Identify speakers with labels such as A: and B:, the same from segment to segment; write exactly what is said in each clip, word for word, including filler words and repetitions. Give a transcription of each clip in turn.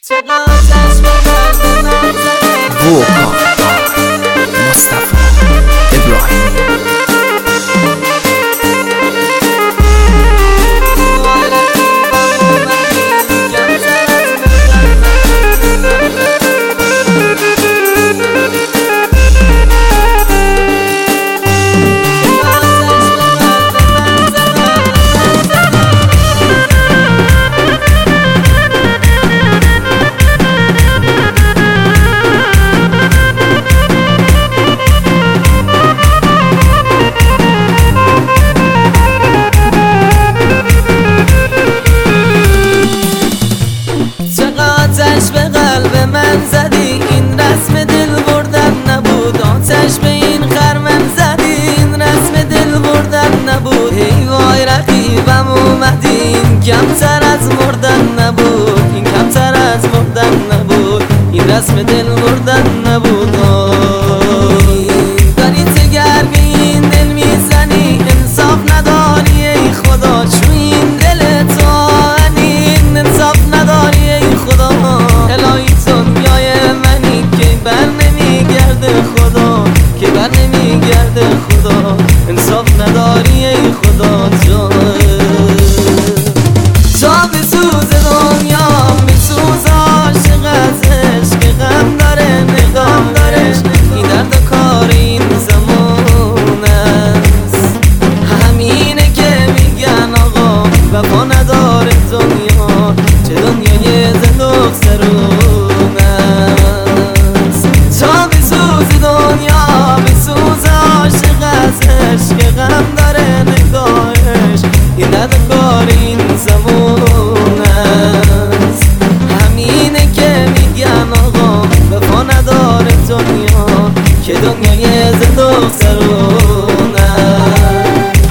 A: وقار مصطفی ابراهیمی.
B: آتش به قلب من زدی، این رسم دل بردن نبود. آتش به این خرمن زدی، این رسم دل بردن نبود. ای وای رقیبم اومدی، این کمتر از مردن نبود، این کمتر از مردن نبود، این رسم دل بردن نبود. داری تگر به این دل میزنی، انصاف نداری ای خدا. چون این دل تو انین انصاف نداری ای خدا. الهی دنیای منی که بر نمیگرده خدا، که بر نمیگرده خدا. انصاف نداری ای خدا. تو تا به سوز دنیا میسوز عاشق از عشق، غم داره نگاه داره. این درد و کار این زمان است، همینه که میگن آقا وفا نداره دنیا. چه دنیای زند و سرون است. تا به سوز دنیا بسوز عاشق از عشق، غم داره نگاهش. این درد و کار این زمان است، همینه که میگن آقا وفا نداره دنیا. که دنیای زند و سرون است.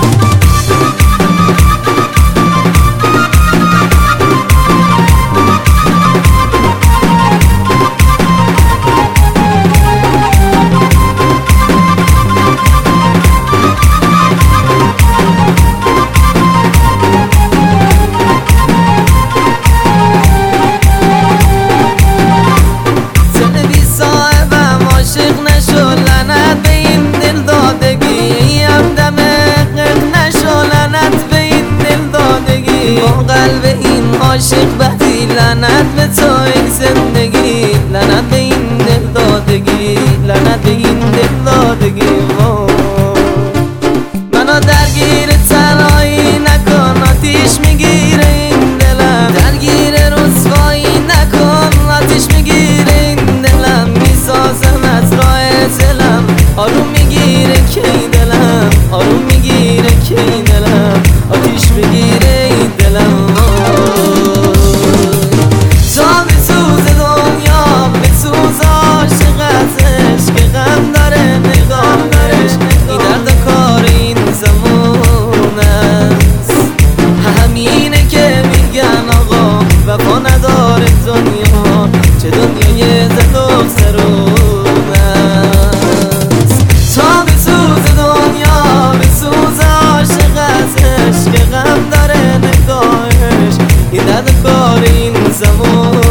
B: با قلب این عاشق بدی، لعنت به تو ای زندگی. لعنت به این دل دادگی، لعنت به این دل دادگی. منو درگیر تنهایی نکن، آتیش میگیره این دلم. درگیر رسوایی نکن، آتیش میگیره این دلم. میسازم از راه دلم، آروم میگیره که این دلم. آروم میگیره که این دلم. آتیش بگیره این دلم. تا به سوز دنیا بسوز عاشق از عشق، غم داره نگاه دارش. این درد و کار این زمان است، همینه که میگن آقا وفا نداره دنیا. چه دنیای زند و سرون است. تا به سوز دنیا بسوز عاشق از عشق، غم داره نگاهش. این درد و کار این زمان